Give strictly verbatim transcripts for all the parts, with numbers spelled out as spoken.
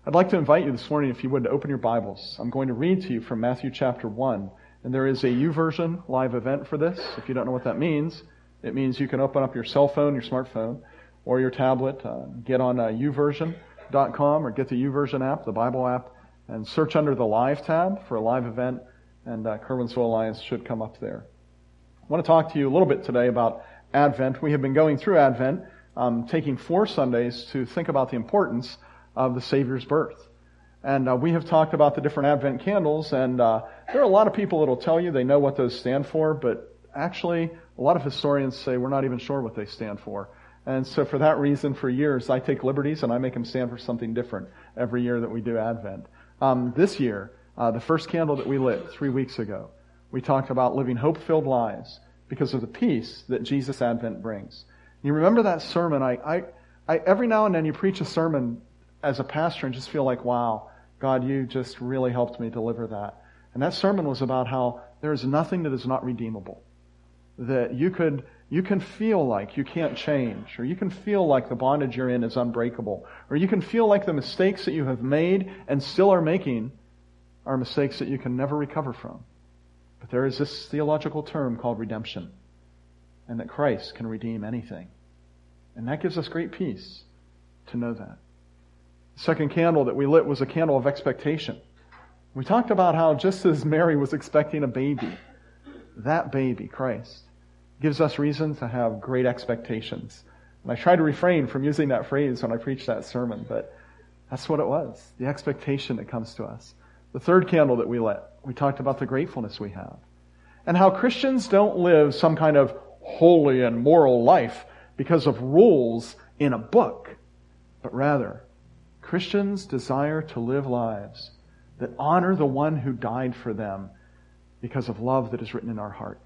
I'd like to invite you this morning, if you would, to open your Bibles. I'm going to read to you from Matthew chapter one. And there is a YouVersion live event for this. If you don't know what that means, it means you can open up your cell phone, your smartphone, or your tablet, uh, get on uh, u version dot com or get the YouVersion app, the Bible app, and search under the Live tab for a live event, and uh, Curwensville Alliance should come up there. I want to talk to you a little bit today about Advent. We have been going through Advent, um, taking four Sundays to think about the importance of the Savior's birth. And uh, we have talked about the different Advent candles, and uh, there are a lot of people that will tell you they know what those stand for, but actually a lot of historians say we're not even sure what they stand for. And so for that reason, for years, I take liberties and I make them stand for something different every year that we do Advent. Um, this year, uh, the first candle that we lit three weeks ago, we talked about living hope-filled lives because of the peace that Jesus' Advent brings. You remember that sermon? I, I, I every now and then you preach a sermon as a pastor and just feel like, wow, God, you just really helped me deliver that. And that sermon was about how there is nothing that is not redeemable. That you could, you can feel like you can't change, or you can feel like the bondage you're in is unbreakable, or you can feel like the mistakes that you have made and still are making are mistakes that you can never recover from. But there is this theological term called redemption, and that Christ can redeem anything. And that gives us great peace to know that. The second candle that we lit was a candle of expectation. We talked about how just as Mary was expecting a baby, that baby, Christ, gives us reason to have great expectations. And I try to refrain from using that phrase when I preach that sermon, but that's what it was, the expectation that comes to us. The third candle that we lit, we talked about the gratefulness we have, and how Christians don't live some kind of holy and moral life because of rules in a book, but rather Christians desire to live lives that honor the one who died for them because of love that is written in our heart.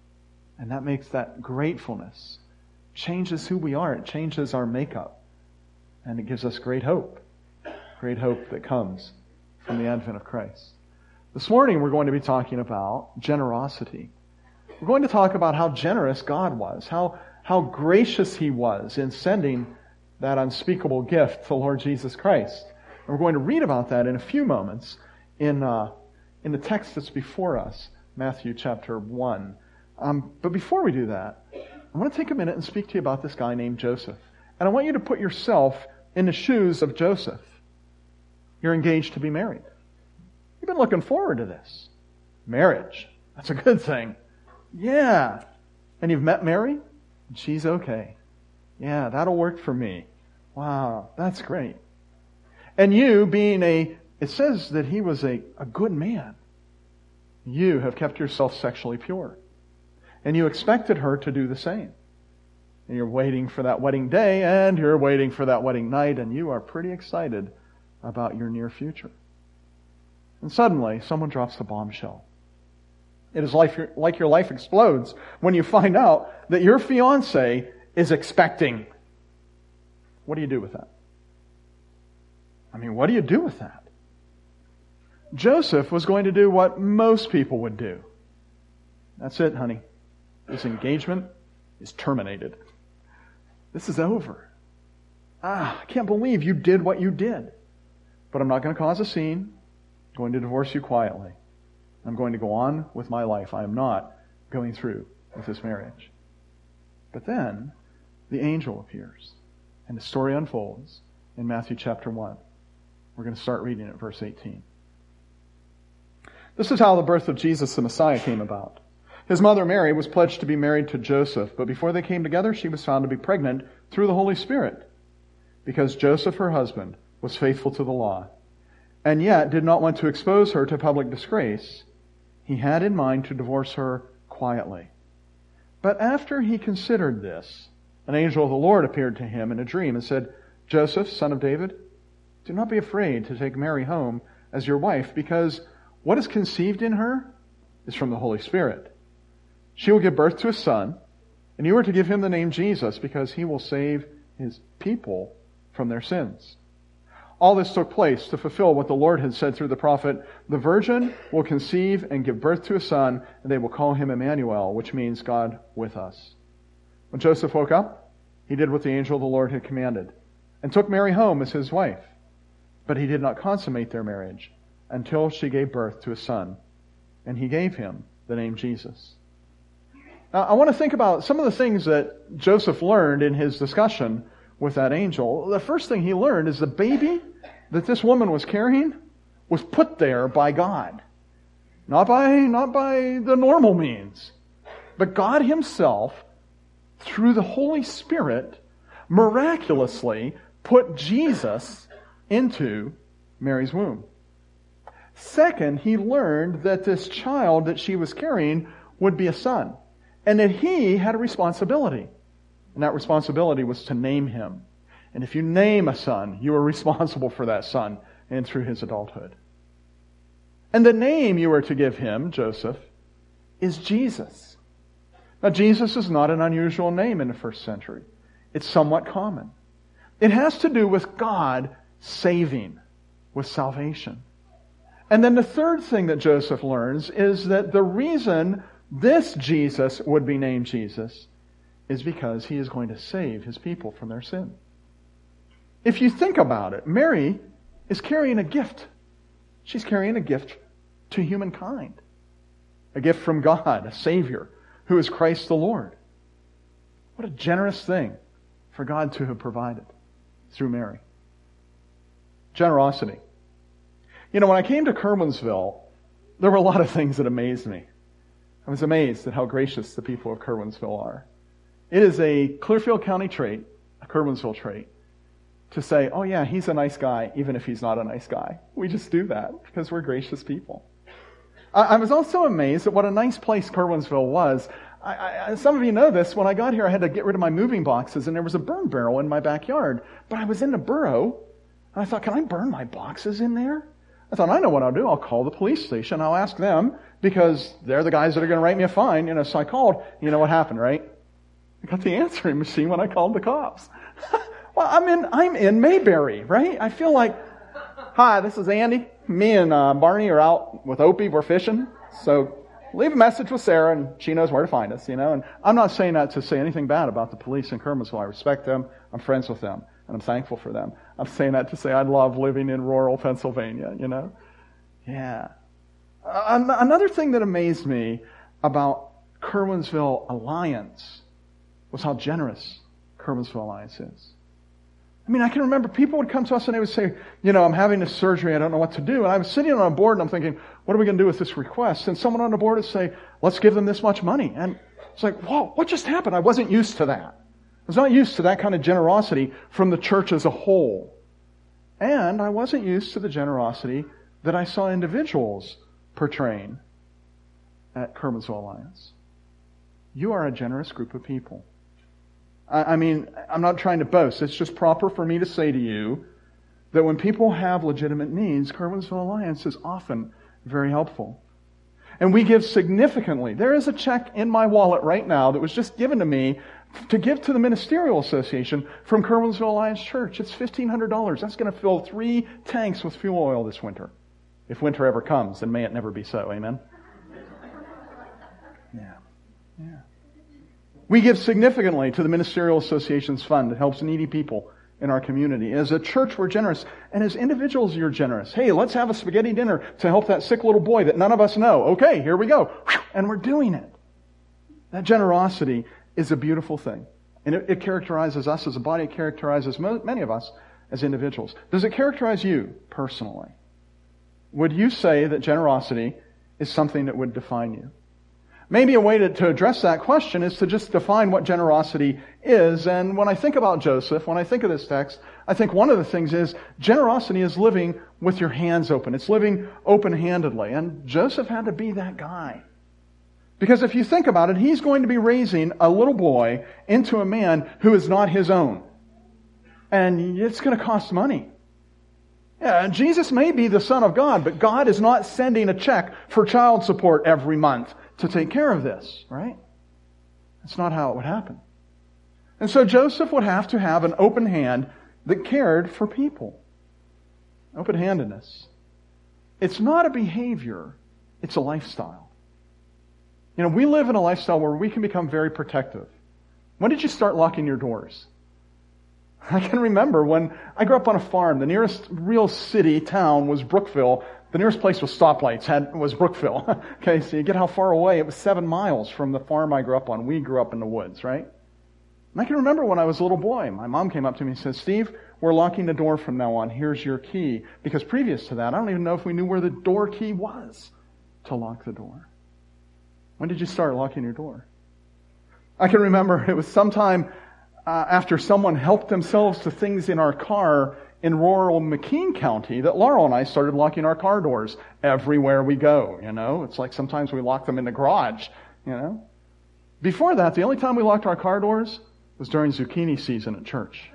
And that makes that gratefulness, changes who we are. It changes our makeup. And it gives us great hope. Great hope that comes from the advent of Christ. This morning we're going to be talking about generosity. We're going to talk about how generous God was, how, how gracious He was in sending that unspeakable gift, the Lord Jesus Christ. And we're going to read about that in a few moments in uh, in the text that's before us, Matthew chapter one. Um, but before we do that, I want to take a minute and speak to you about this guy named Joseph. And I want you to put yourself in the shoes of Joseph. You're engaged to be married. You've been looking forward to this. Marriage. That's a good thing. Yeah. And you've met Mary? She's okay. Yeah, that'll work for me. Wow, that's great. And you being a, it says that he was a, a good man. You have kept yourself sexually pure. And you expected her to do the same. And you're waiting for that wedding day, and you're waiting for that wedding night, and you are pretty excited about your near future. And suddenly, someone drops the bombshell. It is like your, like your life explodes when you find out that your fiancé is expecting. What do you do with that? I mean, what do you do with that? Joseph was going to do what most people would do. That's it, honey. This engagement is terminated. This is over. Ah, I can't believe you did what you did. But I'm not going to cause a scene. I'm going to divorce you quietly. I'm going to go on with my life. I am not going through with this marriage. But then the angel appears, and the story unfolds in Matthew chapter one. We're going to start reading at verse eighteen. This is how the birth of Jesus the Messiah came about. His mother Mary was pledged to be married to Joseph, but before they came together, she was found to be pregnant through the Holy Spirit, because Joseph, her husband, was faithful to the law, and yet did not want to expose her to public disgrace. He had in mind to divorce her quietly. But after he considered this, an angel of the Lord appeared to him in a dream and said, Joseph, son of David, do not be afraid to take Mary home as your wife, because what is conceived in her is from the Holy Spirit. She will give birth to a son, and you are to give him the name Jesus, because he will save his people from their sins. All this took place to fulfill what the Lord had said through the prophet, the virgin will conceive and give birth to a son, and they will call him Emmanuel, which means God with us. When Joseph woke up, he did what the angel of the Lord had commanded, and took Mary home as his wife. But he did not consummate their marriage until she gave birth to a son, and he gave him the name Jesus. Now, I want to think about some of the things that Joseph learned in his discussion with that angel. The first thing he learned is the baby that this woman was carrying was put there by God. Not by, not by the normal means, but God himself, through the Holy Spirit, miraculously put Jesus into Mary's womb. Second, he learned that this child that she was carrying would be a son, and that he had a responsibility. And that responsibility was to name him. And if you name a son, you are responsible for that son and through his adulthood. And the name you are to give him, Joseph, is Jesus. Now, Jesus is not an unusual name in the first century. It's somewhat common. It has to do with God saving, with salvation. And then the third thing that Joseph learns is that the reason this Jesus would be named Jesus is because he is going to save his people from their sin. If you think about it, Mary is carrying a gift. She's carrying a gift to humankind. A gift from God, a Savior, who is Christ the Lord. What a generous thing for God to have provided through Mary. Generosity. You know, when I came to Curwensville, there were a lot of things that amazed me. I was amazed at how gracious the people of Curwensville are. It is a Clearfield County trait, a Curwensville trait, to say, oh yeah, he's a nice guy, even if he's not a nice guy. We just do that because we're gracious people. I, I was also amazed at what a nice place Curwensville was. I, I, some of you know this. When I got here, I had to get rid of my moving boxes, and there was a burn barrel in my backyard. But I was in the borough, and I thought, can I burn my boxes in there? I thought, I know what I'll do. I'll call the police station. I'll ask them, because they're the guys that are going to write me a fine. You know, so I called. You know what happened, right? I got the answering machine when I called the cops. Well, I'm in, I'm in Mayberry, right? I feel like, hi, this is Andy. Me and uh, Barney are out with Opie. We're fishing. So leave a message with Sarah, and she knows where to find us, you know. And I'm not saying that to say anything bad about the police in Curwensville. I respect them. I'm friends with them, and I'm thankful for them. I'm saying that to say I love living in rural Pennsylvania, you know. Yeah. Uh, another thing that amazed me about Curwensville Alliance was how generous Curwensville Alliance is. I mean, I can remember people would come to us and they would say, you know, I'm having this surgery, I don't know what to do. And I was sitting on a board and I'm thinking, what are we going to do with this request? And someone on the board would say, let's give them this much money. And it's like, whoa, what just happened? I wasn't used to that. I was not used to that kind of generosity from the church as a whole. And I wasn't used to the generosity that I saw individuals portraying at Curwensville Alliance. You are a generous group of people. I mean, I'm not trying to boast. It's just proper for me to say to you that when people have legitimate needs, Curwensville Alliance is often very helpful. And we give significantly. There is a check in my wallet right now that was just given to me to give to the Ministerial Association from Curwensville Alliance Church. It's fifteen hundred dollars. That's going to fill three tanks with fuel oil this winter. If winter ever comes, and may it never be so. Amen? Yeah. Yeah. We give significantly to the Ministerial Association's fund that helps needy people in our community. As a church, we're generous. And as individuals, you're generous. Hey, let's have a spaghetti dinner to help that sick little boy that none of us know. Okay, here we go. And we're doing it. That generosity is a beautiful thing. And it, it characterizes us as a body. It characterizes mo- many of us as individuals. Does it characterize you personally? Would you say that generosity is something that would define you? Maybe a way to, to address that question is to just define what generosity is. And when I think about Joseph, when I think of this text, I think one of the things is generosity is living with your hands open. It's living open-handedly. And Joseph had to be that guy. Because if you think about it, he's going to be raising a little boy into a man who is not his own. And it's going to cost money. Yeah, Jesus may be the Son of God, but God is not sending a check for child support every month to take care of this, right? That's not how it would happen. And so Joseph would have to have an open hand that cared for people. Open-handedness. It's not a behavior, it's a lifestyle. You know, we live in a lifestyle where we can become very protective. When did you start locking your doors? I can remember when I grew up on a farm. The nearest real city, town, was Brookville. The nearest place with stoplights had, was Brookville. Okay, so you get how far away. It was seven miles from the farm I grew up on. We grew up in the woods, right? And I can remember when I was a little boy, my mom came up to me and said, Steve, we're locking the door from now on. Here's your key. Because previous to that, I don't even know if we knew where the door key was to lock the door. When did you start locking your door? I can remember it was sometime uh, after someone helped themselves to things in our car in rural McKean County that Laurel and I started locking our car doors everywhere we go, you know. It's like sometimes we lock them in the garage, you know. Before that, the only time we locked our car doors was during zucchini season at church.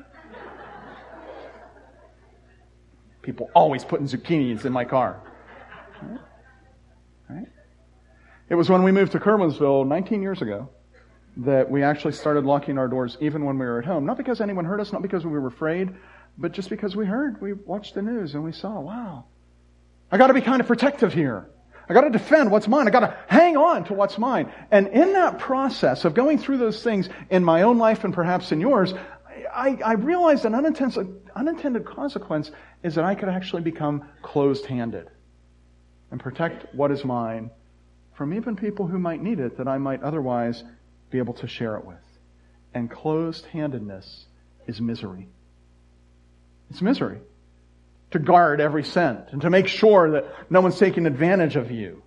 People always putting zucchinis in my car. Right? Right? It was when we moved to Kerwinsville nineteen years ago that we actually started locking our doors even when we were at home. Not because anyone heard us, not because we were afraid, but just because we heard. We watched the news and we saw, wow, I got to be kind of protective here. I got to defend what's mine. I got to hang on to what's mine. And in that process of going through those things in my own life and perhaps in yours, I, I realized an unintended, unintended consequence is that I could actually become closed-handed and protect what is mine from even people who might need it that I might otherwise be able to share it with. And closed-handedness is misery. It's misery. To guard every cent and to make sure that no one's taking advantage of you.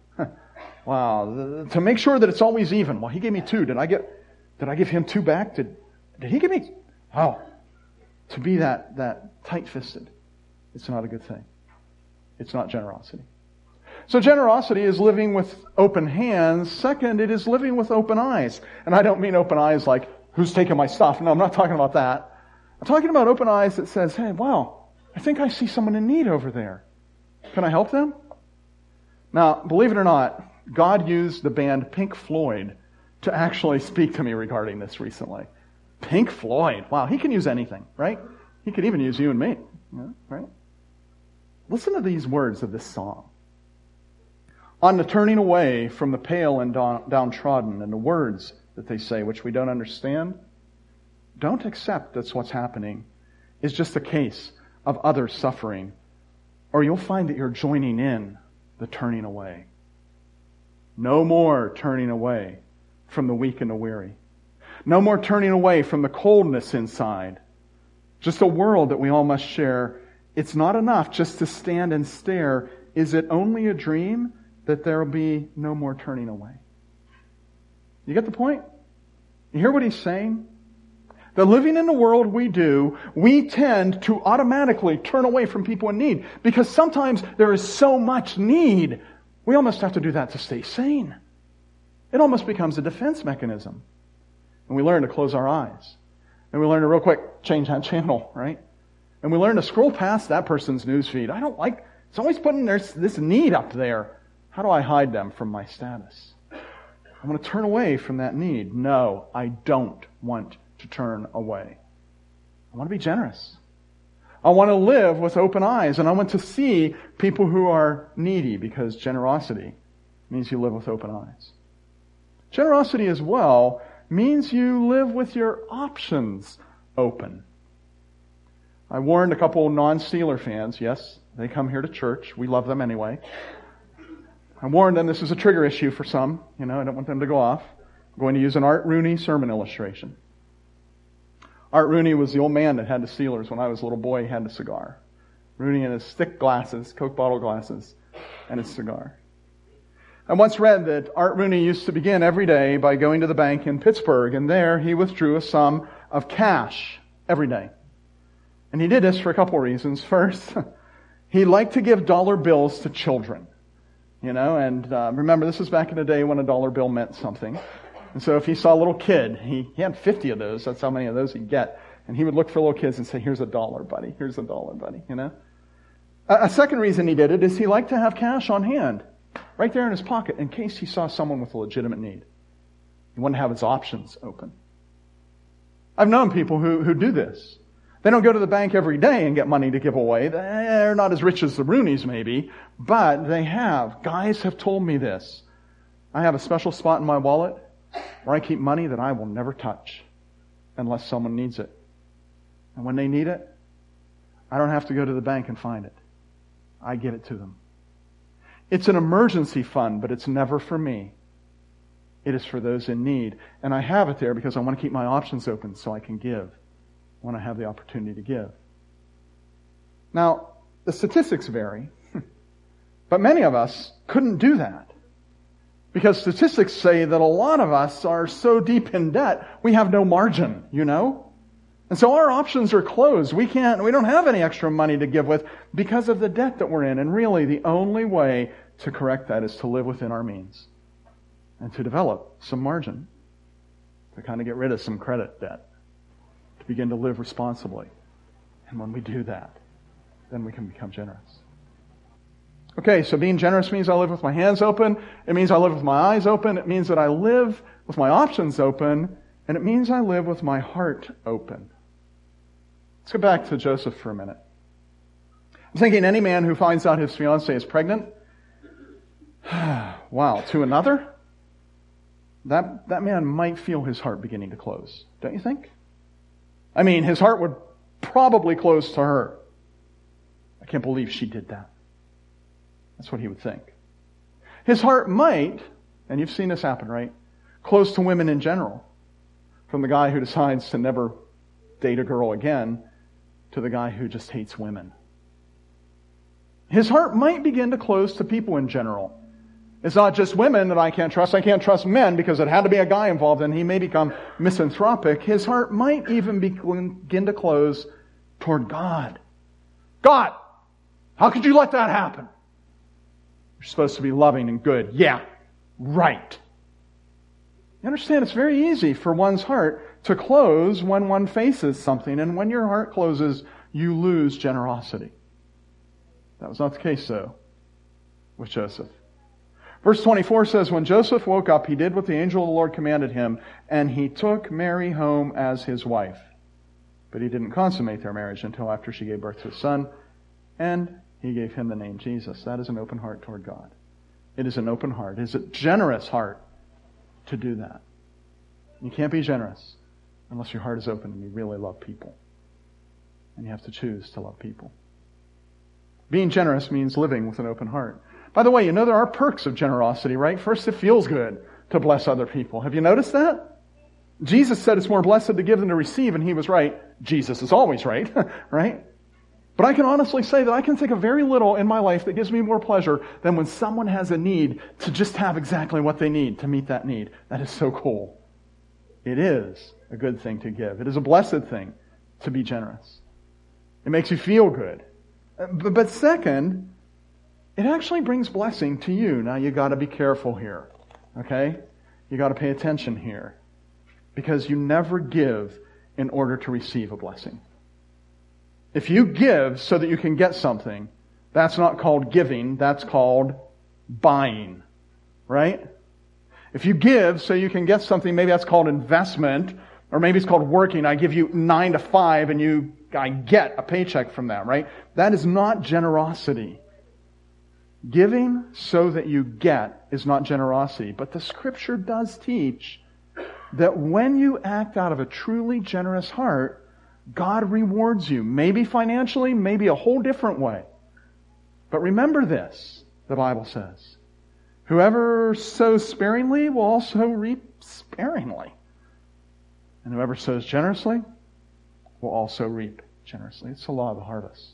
Wow. To make sure that it's always even. Well, he gave me two. Did I get, did I give him two back? Did, did he give me? Oh. To be that, that tight-fisted, it's not a good thing. It's not generosity. So generosity is living with open hands. Second, it is living with open eyes. And I don't mean open eyes like, who's taking my stuff? No, I'm not talking about that. I'm talking about open eyes that says, hey, wow, I think I see someone in need over there. Can I help them? Now, believe it or not, God used the band Pink Floyd to actually speak to me regarding this recently. Pink Floyd. Wow, he can use anything, right? He could even use you and me, yeah, right? Listen to these words of this song. On the turning away from the pale and downtrodden and the words that they say, which we don't understand, don't accept that's what's happening. It's just a case of others suffering, or you'll find that you're joining in the turning away. No more turning away from the weak and the weary. No more turning away from the coldness inside. Just a world that we all must share. It's not enough just to stand and stare. Is it only a dream that there will be no more turning away? You get the point? You hear what he's saying? That living in the world we do, we tend to automatically turn away from people in need. Because sometimes there is so much need, we almost have to do that to stay sane. It almost becomes a defense mechanism. And we learn to close our eyes. And we learn to real quick change that channel, right? And we learn to scroll past that person's newsfeed. I don't like, it's always putting there's this need up there. How do I hide them from my status? I want to turn away from that need. No, I don't want to turn away. I want to be generous. I want to live with open eyes, and I want to see people who are needy, because generosity means you live with open eyes. Generosity as well means you live with your options open. I warned a couple non-Steeler fans. Yes, they come here to church. We love them anyway. I warned them this is a trigger issue for some. You know, I don't want them to go off. I'm going to use an Art Rooney sermon illustration. Art Rooney was the old man that had the Steelers when I was a little boy. He had the cigar. Rooney in his thick glasses, Coke bottle glasses, and his cigar. I once read that Art Rooney used to begin every day by going to the bank in Pittsburgh, and there he withdrew a sum of cash every day. And he did this for a couple of reasons. First, he liked to give dollar bills to children. You know, and uh, remember, this was back in the day when a dollar bill meant something. And so if he saw a little kid, he, he had fifty of those. That's how many of those he'd get. And he would look for little kids and say, here's a dollar, buddy. Here's a dollar, buddy. You know? A, a second reason he did it is he liked to have cash on hand, right there in his pocket, in case he saw someone with a legitimate need. He wanted to have his options open. I've known people who, who do this. They don't go to the bank every day and get money to give away. They're not as rich as the Rooneys, maybe, but they have. Guys have told me this. I have a special spot in my wallet where I keep money that I will never touch unless someone needs it. And when they need it, I don't have to go to the bank and find it. I give it to them. It's an emergency fund, but it's never for me. It is for those in need. And I have it there because I want to keep my options open so I can give when I have the opportunity to give. Now, the statistics vary, but many of us couldn't do that. Because statistics say that a lot of us are so deep in debt, we have no margin, you know? And so our options are closed. We can't, we don't have any extra money to give with because of the debt that we're in. And really, the only way to correct that is to live within our means and to develop some margin, to kind of get rid of some credit debt, to begin to live responsibly. And when we do that, then we can become generous. Okay, so being generous means I live with my hands open. It means I live with my eyes open. It means that I live with my options open. And it means I live with my heart open. Let's go back to Joseph for a minute. I'm thinking any man who finds out his fiancée is pregnant, wow, to another, that, that man might feel his heart beginning to close. Don't you think? I mean, his heart would probably close to her. I can't believe she did that. That's what he would think. His heart might, and you've seen this happen, right? Close to women in general. From the guy who decides to never date a girl again to the guy who just hates women. His heart might begin to close to people in general. It's not just women that I can't trust. I can't trust men because it had to be a guy involved and he may become misanthropic. His heart might even begin to close toward God. God, how could you let that happen? You're supposed to be loving and good. Yeah, right. You understand, it's very easy for one's heart to close when one faces something, and when your heart closes, you lose generosity. That was not the case, though, with Joseph. Verse twenty-four says, when Joseph woke up, he did what the angel of the Lord commanded him, and he took Mary home as his wife. But he didn't consummate their marriage until after she gave birth to a son, and he gave him the name Jesus. That is an open heart toward God. It is an open heart. It is a generous heart to do that. You can't be generous unless your heart is open and you really love people. And you have to choose to love people. Being generous means living with an open heart. By the way, you know there are perks of generosity, right? First, it feels good to bless other people. Have you noticed that? Jesus said it's more blessed to give than to receive, and he was right. Jesus is always right, right? But I can honestly say that I can think of very little in my life that gives me more pleasure than when someone has a need to just have exactly what they need to meet that need. That is so cool. It is a good thing to give. It is a blessed thing to be generous. It makes you feel good. But second, it actually brings blessing to you. Now you got to be careful here. Okay? You got to pay attention here. Because you never give in order to receive a blessing. If you give so that you can get something, that's not called giving, that's called buying. Right? If you give so you can get something, maybe that's called investment, or maybe it's called working. I give you nine to five and you, I get a paycheck from that, right? That is not generosity. Giving so that you get is not generosity. But the Scripture does teach that when you act out of a truly generous heart, God rewards you. Maybe financially, maybe a whole different way. But remember this, the Bible says. Whoever sows sparingly will also reap sparingly. And whoever sows generously will also reap generously. It's the law of the harvest.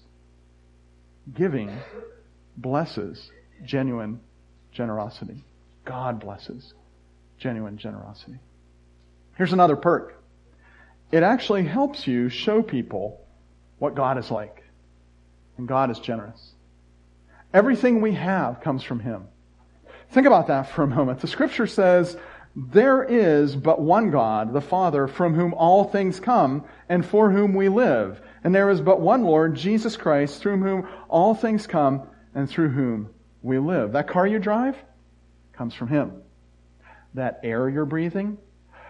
Giving blesses genuine generosity. God blesses genuine generosity. Here's another perk. It actually helps you show people what God is like. And God is generous. Everything we have comes from Him. Think about that for a moment. The Scripture says, there is but one God, the Father, from whom all things come, and for whom we live. And there is but one Lord, Jesus Christ, through whom all things come, and through whom we live. That car you drive comes from Him. That air you're breathing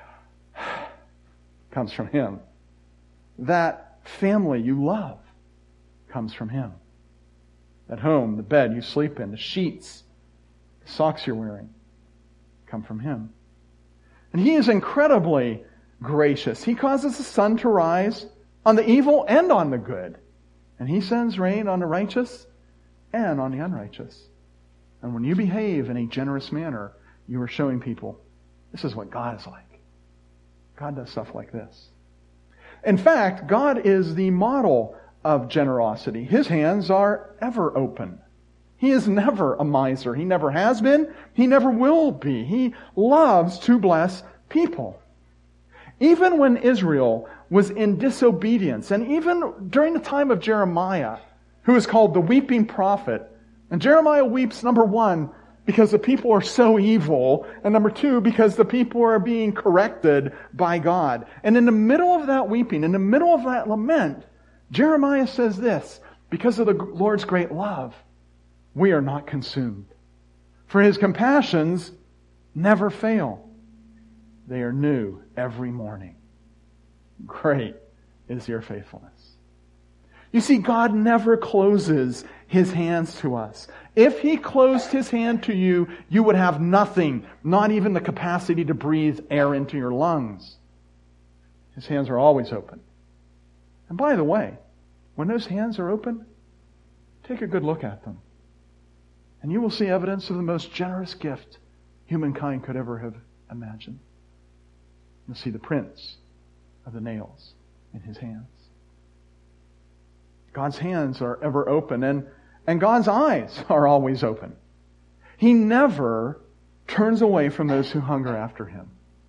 comes from Him. That family you love comes from Him. That home, the bed you sleep in, the sheets, the socks you're wearing come from Him. And He is incredibly gracious. He causes the sun to rise on the evil and on the good. And He sends rain on the righteous and on the unrighteous. And when you behave in a generous manner, you are showing people, this is what God is like. God does stuff like this. In fact, God is the model of generosity. His hands are ever open. He is never a miser. He never has been. He never will be. He loves to bless people. Even when Israel was in disobedience, and even during the time of Jeremiah, who is called the weeping prophet, and Jeremiah weeps, number one, because the people are so evil, and number two, because the people are being corrected by God. And in the middle of that weeping, in the middle of that lament, Jeremiah says this, because of the Lord's great love, we are not consumed. For His compassions never fail. They are new every morning. Great is your faithfulness. You see, God never closes His hands to us. If He closed His hand to you, you would have nothing, not even the capacity to breathe air into your lungs. His hands are always open. And by the way, when those hands are open, take a good look at them. And you will see evidence of the most generous gift humankind could ever have imagined. You'll see the prints of the nails in His hands. God's hands are ever open, and, and God's eyes are always open. He never turns away from those who hunger after Him.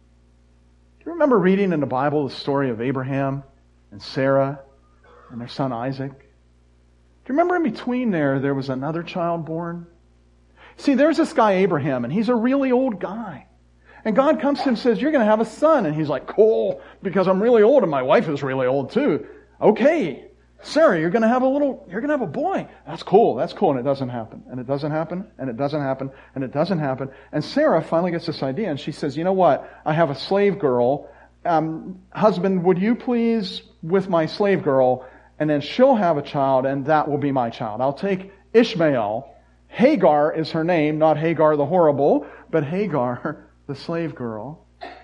Do you remember reading in the Bible the story of Abraham and Sarah and their son Isaac? Do you remember in between there, there was another child born? See, there's this guy Abraham, and he's a really old guy. And God comes to him and says, you're going to have a son. And he's like, cool, because I'm really old and my wife is really old too. Okay, Sarah, you're going to have a little, you're going to have a boy. That's cool, that's cool. And it doesn't happen. And it doesn't happen. And it doesn't happen. And it doesn't happen. And Sarah finally gets this idea and she says, you know what? I have a slave girl. Um, husband, would you please with my slave girl? And then she'll have a child and that will be my child. I'll take Ishmael. Hagar is her name, not Hagar the horrible, but Hagar, the slave girl.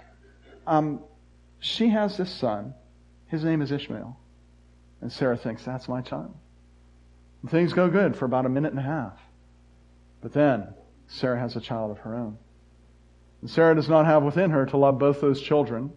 Um, she has this son. His name is Ishmael. And Sarah thinks, that's my child. And things go good for about a minute and a half. But then, Sarah has a child of her own. And Sarah does not have within her to love both those children.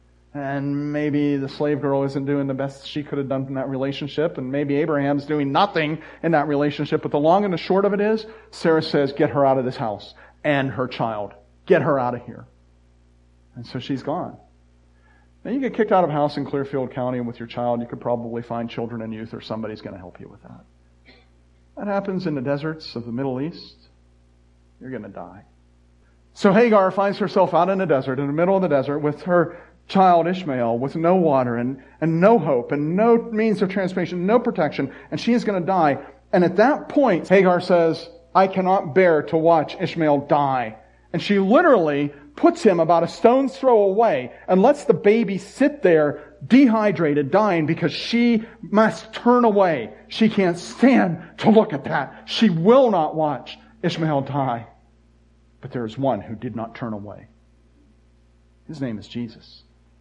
And maybe the slave girl isn't doing the best she could have done in that relationship. And maybe Abraham's doing nothing in that relationship. But the long and the short of it is, Sarah says, get her out of this house. And her child. Get her out of here. And so she's gone. Now you get kicked out of a house in Clearfield County and with your child, you could probably find children and youth or somebody's going to help you with that. That happens in the deserts of the Middle East. You're going to die. So Hagar finds herself out in the desert, in the middle of the desert, with her child Ishmael, with no water and, and no hope and no means of transportation, no protection, and she is going to die. And at that point, Hagar says, I cannot bear to watch Ishmael die. And she literally puts him about a stone's throw away and lets the baby sit there dehydrated, dying, because she must turn away. She can't stand to look at that. She will not watch Ishmael die. But there is one who did not turn away. His name is Jesus.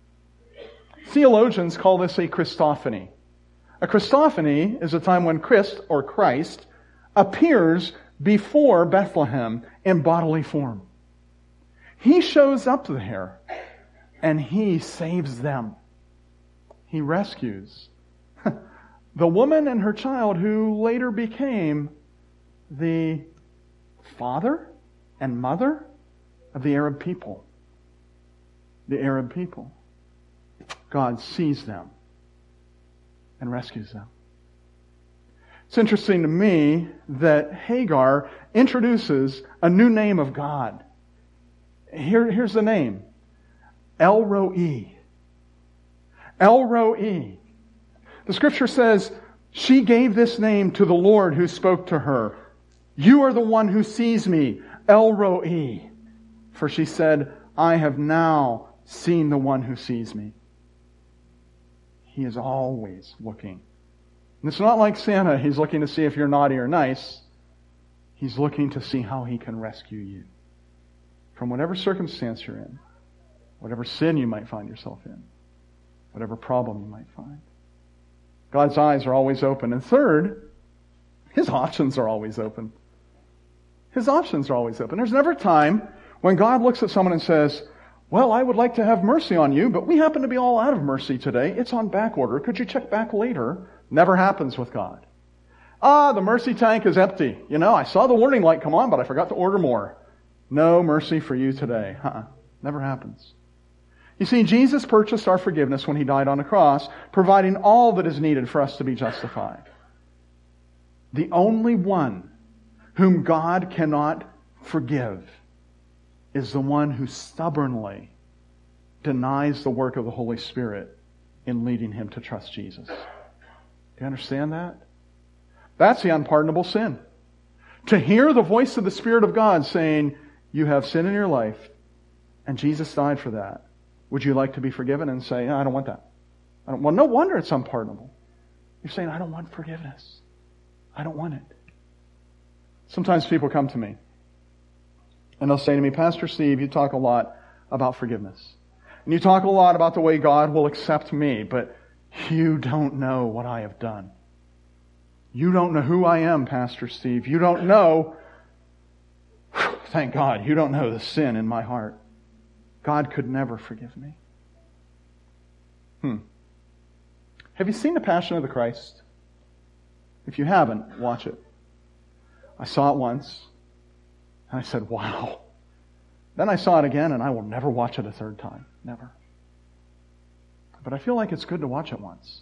Theologians call this a Christophany. A Christophany is a time when Christ, or Christ, appears before Bethlehem in bodily form. He shows up there and He saves them. He rescues the woman and her child who later became the father and mother of the Arab people. The Arab people. God sees them and rescues them. It's interesting to me that Hagar introduces a new name of God. Here, here's the name. El Roi. El Roi. The scripture says, she gave this name to the Lord who spoke to her. You are the one who sees me. El Roi. For she said, I have now seen the one who sees me. He is always looking. And it's not like Santa. He's looking to see if you're naughty or nice. He's looking to see how He can rescue you from whatever circumstance you're in, whatever sin you might find yourself in, whatever problem you might find. God's eyes are always open. And third, His options are always open. His options are always open. There's never a time when God looks at someone and says, well, I would like to have mercy on you, but we happen to be all out of mercy today. It's on back order. Could you check back later? Never happens with God. Ah, the mercy tank is empty. You know, I saw the warning light come on, but I forgot to order more. No mercy for you today. Uh-uh. Never happens. You see, Jesus purchased our forgiveness when He died on the cross, providing all that is needed for us to be justified. The only one whom God cannot forgive is the one who stubbornly denies the work of the Holy Spirit in leading him to trust Jesus. Do you understand that? That's the unpardonable sin. To hear the voice of the Spirit of God saying, you have sin in your life, and Jesus died for that. Would you like to be forgiven? And say, no, I don't want that. I don't, well, no wonder it's unpardonable. You're saying, I don't want forgiveness. I don't want it. Sometimes people come to me, and they'll say to me, Pastor Steve, you talk a lot about forgiveness. And you talk a lot about the way God will accept me, but you don't know what I have done. You don't know who I am, Pastor Steve. You don't know, thank God, you don't know the sin in my heart. God could never forgive me. Hmm. Have you seen The Passion of the Christ? If you haven't, watch it. I saw it once, and I said, wow. Then I saw it again, and I will never watch it a third time. Never. But I feel like it's good to watch it once.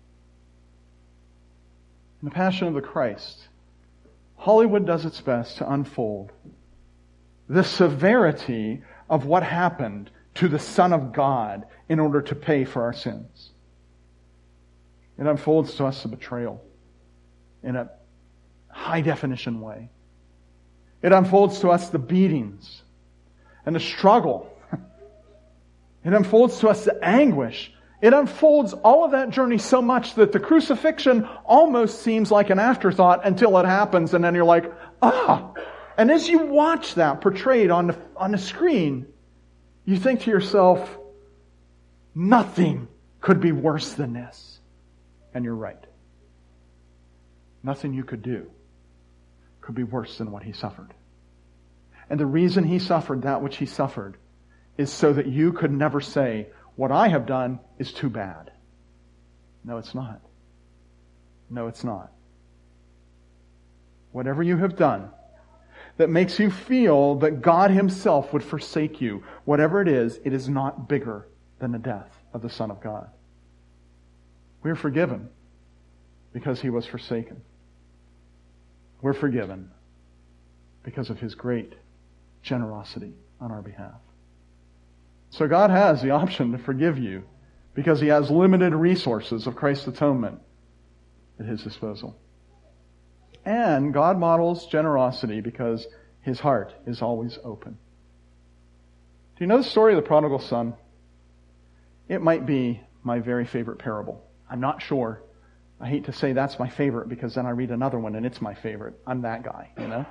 In The Passion of the Christ, Hollywood does its best to unfold the severity of what happened to the Son of God in order to pay for our sins. It unfolds to us the betrayal in a high-definition way. It unfolds to us the beatings and the struggle. It unfolds to us the anguish. It unfolds all of that journey so much that the crucifixion almost seems like an afterthought until it happens, and then you're like, ah! And as you watch that portrayed on the, on the screen, you think to yourself, nothing could be worse than this. And you're right. Nothing you could do could be worse than what He suffered. And the reason He suffered that which He suffered is so that you could never say, what I have done is too bad. No, it's not. No, it's not. Whatever you have done that makes you feel that God Himself would forsake you, whatever it is, it is not bigger than the death of the Son of God. We are forgiven because He was forsaken. We're forgiven because of His great generosity on our behalf. So God has the option to forgive you because He has limited resources of Christ's atonement at His disposal. And God models generosity because His heart is always open. Do you know the story of the prodigal son? It might be my very favorite parable. I'm not sure. I hate to say that's my favorite because then I read another one and it's my favorite. I'm that guy, you know?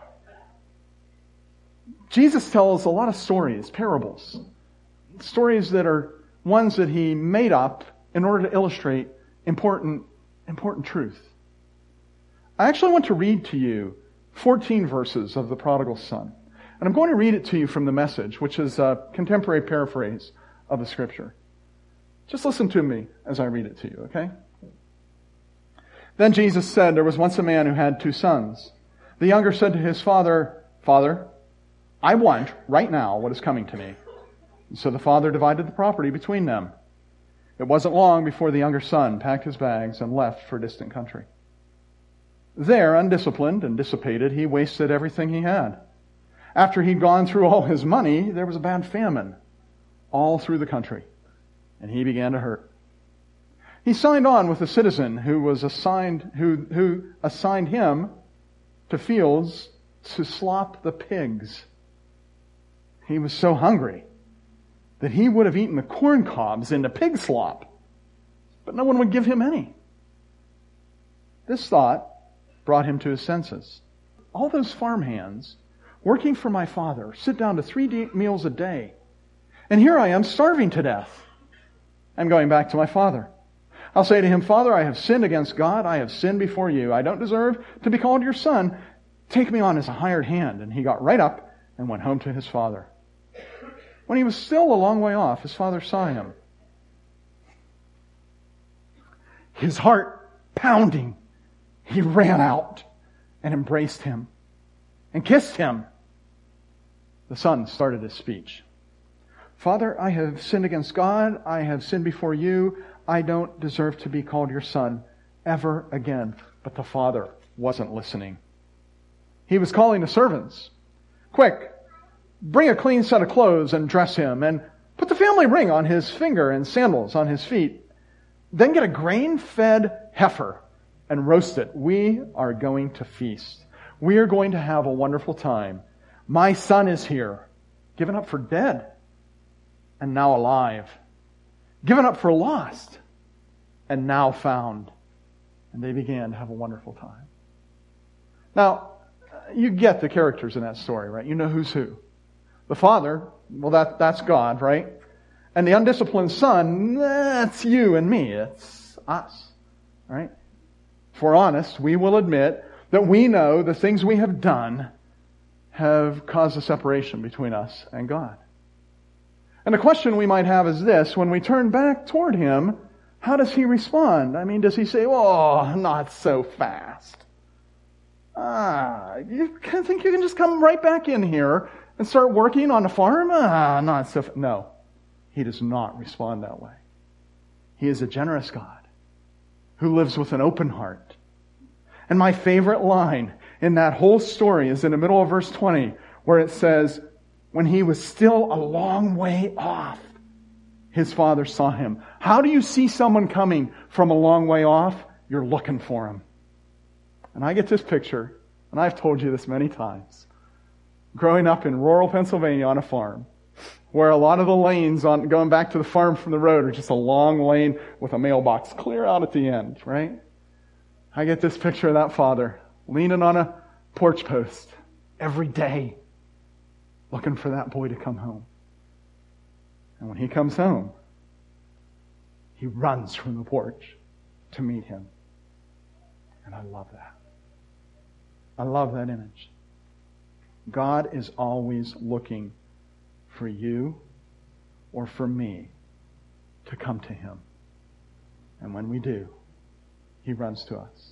Jesus tells a lot of stories, parables. Stories that are ones that He made up in order to illustrate important, important truth. I actually want to read to you fourteen verses of the prodigal son. And I'm going to read it to you from the Message, which is a contemporary paraphrase of the Scripture. Just listen to me as I read it to you, okay? Then Jesus said, there was once a man who had two sons. The younger said to his father, Father, I want right now what is coming to me. And so the father divided the property between them. It wasn't long before the younger son packed his bags and left for a distant country. There, undisciplined and dissipated, he wasted everything he had. After he'd gone through all his money, there was a bad famine all through the country, and he began to hurt. He signed on with a citizen who was assigned who who assigned him to fields to slop the pigs. He was so hungry that he would have eaten the corn cobs into pig slop, but no one would give him any. This thought brought him to his senses. All those farmhands working for my father sit down to three de- meals a day, and here I am starving to death. I'm going back to my father. I'll say to him, Father, I have sinned against God. I have sinned before you. I don't deserve to be called your son. Take me on as a hired hand. And he got right up and went home to his father. When he was still a long way off, his father saw him. His heart pounding, he ran out and embraced him and kissed him. The son started his speech. Father, I have sinned against God. I have sinned before you. I don't deserve to be called your son ever again. But the father wasn't listening. He was calling the servants. Quick, bring a clean set of clothes and dress him, and put the family ring on his finger and sandals on his feet. Then get a grain-fed heifer and roast it. We are going to feast. We are going to have a wonderful time. My son is here, given up for dead, and now alive. Given up for lost, and now found. And they began to have a wonderful time. Now, you get the characters in that story, right? You know who's who. The father, well, that that's God, right? And the undisciplined son, that's you and me. It's us, right? If we're honest, we will admit that we know the things we have done have caused a separation between us and God. And the question we might have is this: when we turn back toward him, how does he respond? I mean, does he say, oh, not so fast? Ah, you think you can just come right back in here and start working on the farm? Ah, not so fast. No, he does not respond that way. He is a generous God who lives with an open heart. And my favorite line in that whole story is in the middle of verse twenty, where it says, when he was still a long way off, his father saw him. How do you see someone coming from a long way off? You're looking for him. And I get this picture, and I've told you this many times, growing up in rural Pennsylvania on a farm, where a lot of the lanes on going back to the farm from the road are just a long lane with a mailbox clear out at the end, right? I get this picture of that father leaning on a porch post every day, looking for that boy to come home. And when he comes home, he runs from the porch to meet him. And I love that. I love that image. God is always looking for you or for me to come to him. And when we do, he runs to us.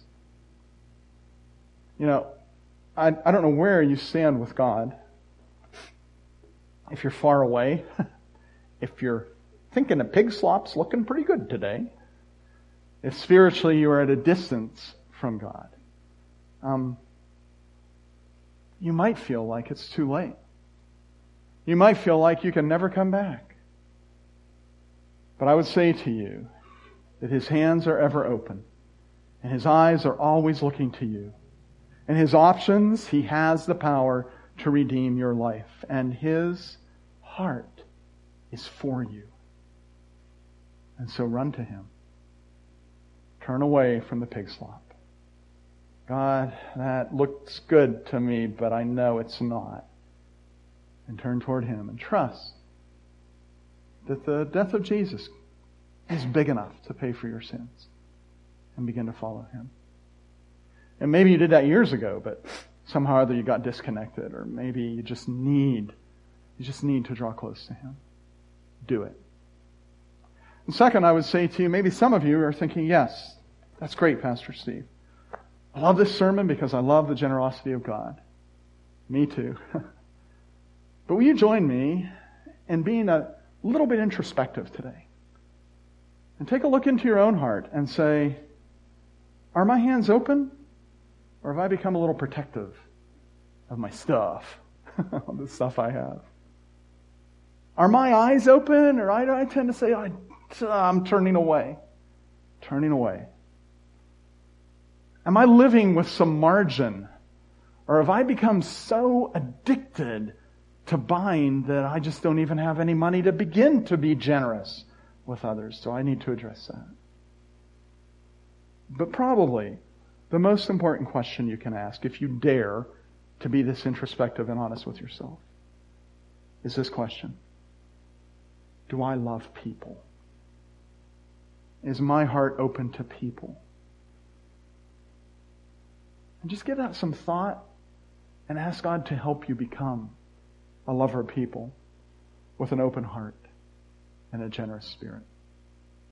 You know, I, I don't know where you stand with God. If you're far away, if you're thinking a pig slop's looking pretty good today, if spiritually you are at a distance from God, um, you might feel like it's too late. You might feel like you can never come back. But I would say to you that his hands are ever open, and his eyes are always looking to you. And his options, he has the power to redeem your life. And his heart is for you. And so run to him. Turn away from the pig slop. God, that looks good to me, but I know it's not. And turn toward him and trust that the death of Jesus is big enough to pay for your sins. And begin to follow him. And maybe you did that years ago, but somehow or other you got disconnected, or maybe you just need, you just need to draw close to him. Do it. And second, I would say to you, maybe some of you are thinking, yes, that's great, Pastor Steve. I love this sermon because I love the generosity of God. Me too. But will you join me in being a little bit introspective today? And take a look into your own heart and say, are my hands open? Or have I become a little protective of my stuff, the stuff I have? Are my eyes open? Or I, I tend to say, I, I'm turning away. Turning away. Am I living with some margin? Or have I become so addicted to buying that I just don't even have any money to begin to be generous with others? So I need to address that. But probably the most important question you can ask, if you dare to be this introspective and honest with yourself, is this question: do I love people? Is my heart open to people? And just give that some thought and ask God to help you become a lover of people with an open heart and a generous spirit.